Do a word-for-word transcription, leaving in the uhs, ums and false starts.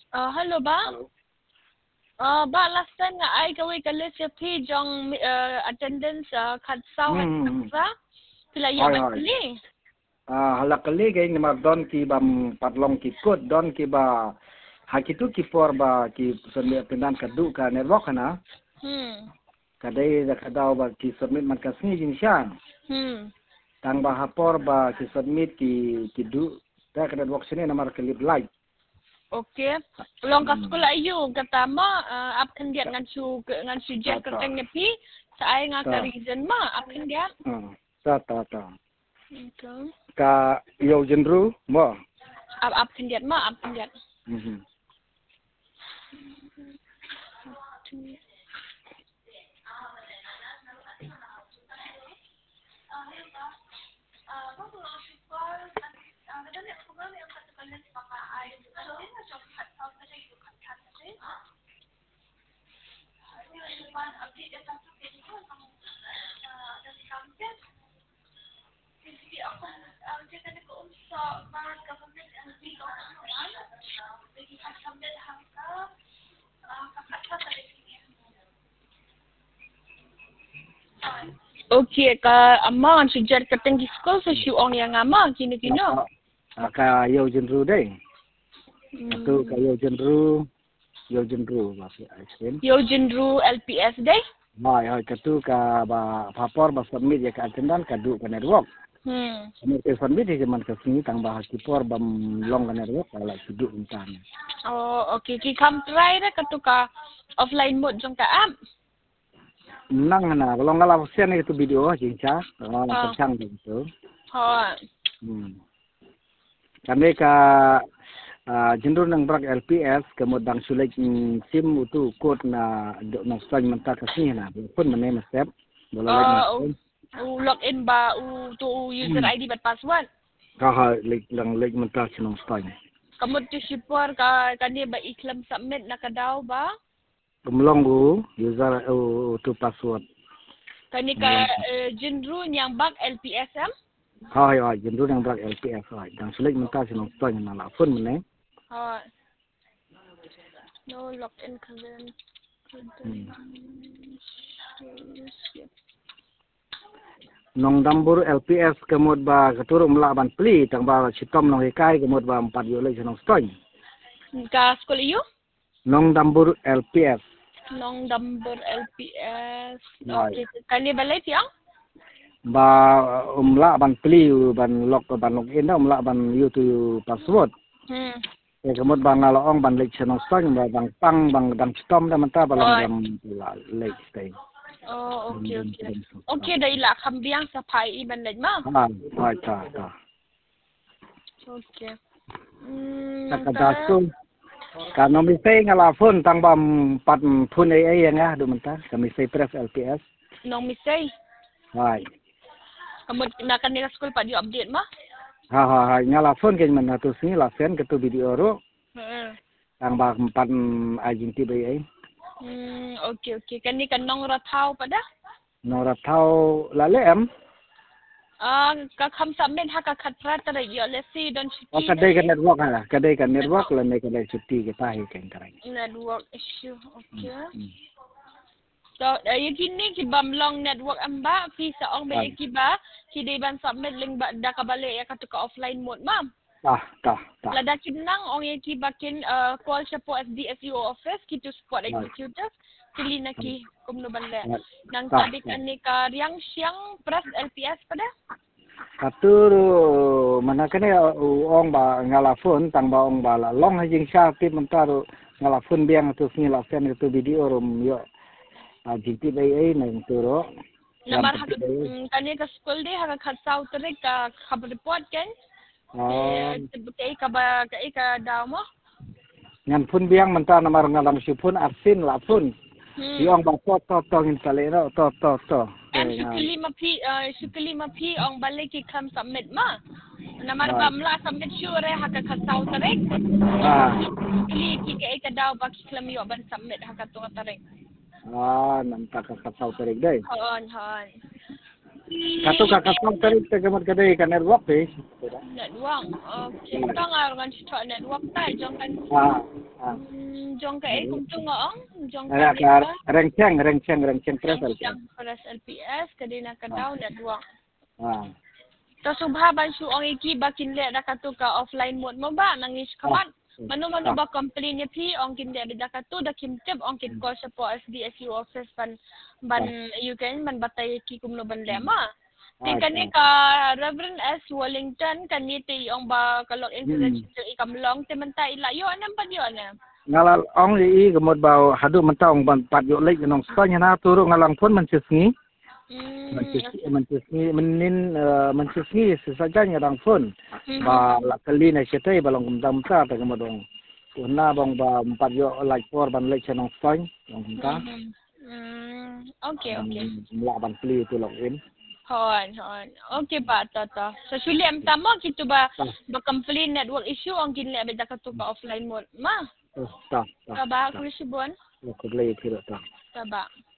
Uh, hello ba? Hello. Uh, ba last time nga ay kaway kalit siya pi jong uh, attendance uh, kadsaw at Hmm. kapsa. Sila Hoi yaw ba hoi. sili? Ah, halakali kay ni don ki bam patlong ki kut don ki ba hakitu ki por ba ki sunmi pindan kadu ka network na. Hmm. Kadai da kadaw ba ki submit man kasni jin siya. Hmm. Tang ba hapor ba ki submit ki ki du da ka network sini namar klip live. Okay. Long ka Hmm. school ayo katama uh, up kan diat ngan su ngan su jet Ta ta. kerteng ni pi sa ay nga ka Ta. reason ma up kan diat. Ah, ta ta ta. Okay. Ka yo jenru mo. Up up kan diat ma up kan diat. Mhm. Okay ka amma ngan su jet kerteng di school sa su ong yang ama kini kino. Ka yo jenru dai. Hmm. Itu ka yo jenru yo jenru ba si aisin. Yo Jinru L P S day. Hai hai katu ka ba papor ba submit ya ka atendan ka du ka network. Hmm. Kami ke submit di zaman ke sini tang ba hakipor bam long ka network ala sudu intan. Oh, okay. Ki kam try ra katuka offline mode jong ka app. Nang na long ngala sen itu video jincha ngala Ah. kencang gitu. Ha. Hmm. Kami ka uh, jendur nang brak L P S kemudian sulit sim itu kod na na stang mentak ke sini na pun mana step boleh lagi. Uh, log in ba u to user I D bat password. Kaha leg lang leg mentak sinong stang. Kamu tu sipor ka kani ba iklam submit na kadaw ba? Kemulong bu user uh, tu password. Kani ka uh, Jinru yang bag L P S M? Hai hai jendur nang brak L P S hai dan sulit mentak sinong stang na la pun mana. Ha. No login kalian. Nong dambur L P S kemud ba ketur melak ban pli tang ba sitom nong hekai kemud ba empat yole sinong stang. Ka school you? Nong dambur L P S. Nong number L P S. Hai. Okay. Kani balai tiang? Ba umla ban pli ban log ban login dah umla ban you tu password. Hmm. Eh kemud bang ngalaong ban lek sinong stang ba bang pang bang dang sitom dah mentah balang jam lek stay. Oh, okay, okay. Okay, dah ilah kambiang sa pai iban led ma. Ha, hai ta ta. Okay. Hmm, Kadasu kan nomi say ngala phone tang bam pat phun ai ai nga du mentah kami say press L P S. nong misay. Hai. Kamu nak kanila school pa di update ma? Ha ha ha ngala phone ken man tu sini la sen ke tu video ro Hmm. tang ba empat agent ti bai ai. Hmm, okay, okay. Kani kan nong rathaw pa da? Nora thau la le em. Ah, ka kam submit ha ka khatra ta yo let's see don O chiki. kadai kan network ha, kadai kan network la ne kadai cuti ke tahi kan karai. Network issue, okay. Hmm. So, uh, yung kini kibam long network amba pi sa ong balik kiba kidi ban submit link ba da ka balik ya katuka offline mode ma'am. Tah tah tah. Lada kinang ong yung kiba kin uh, call siya po S D S U office kitu support executive pili na ki kumno banda. Nang sabi ka ni ka riyang siyang press L P S pada? Katur mana kene ong ba ngala phone tang ba ong ba la long ha jing sha ti mentar ngala phone biang tu sini la sen tu video rom yo. A jiti bai ai nang tu ro. Namar ha kani ka school day ha ka khatsaw tarik ka khab report kan? Oh. Kay ka ba kay ka daw mo? Ngan phone biang mentar namar ngalam si phone arsin la phone. Yung ba to to to ngin tale ro to to to. And sukili mapi uh, sukili mapi ang balik ki kam submit ma. Namar bamla submit sure ha ka khatsaw tarik. Ah. Sukili ki kay ka daw ba klam yo ban submit ha ka to tarik. Ah, nampak ka khatsaw tarik dai. Hon hon. Katu kakak tadi tegamat kadai kan network eh. Network. Okay, kang aron sa network tay jong kan. Ah. Ah. Jong ka eh kung tungo jong Ada kan ka renceng renceng renceng press L P S. Press L P S kadai na kadaw network. Ah. To subhaban su ang iki bakin le da katu ka offline mode mo ba nangis kaman. Mano-mano ba complain niya pi ang kinde da katu da kimteb ang kin call sa po S D S U office pan ban you can ban batay ki kumno ban lema. Ti kani ka Reverend S Wellington kaniti ang ba kalok in sa ikamlong ti man ta ilayo anam pa yo na. Ngalal ong i gamot ba hadu man taong ban pat yo lek nong spanya na turu ngalang pun man sisngi. Mencisngi menin mencisngi sesajanya orang pun ba la kali na sitai balong kumtam ta ta kemadong una bang ba empat yo like for ban lek senong stoin yang ta okay okay la ban pli tu login hon hon okay ba ta ta sa suli am tamo kito ba ba complain network issue ang ginle ba ka to ka offline mode ma ta ta ba ko si bon ko lay tiro ta ta ba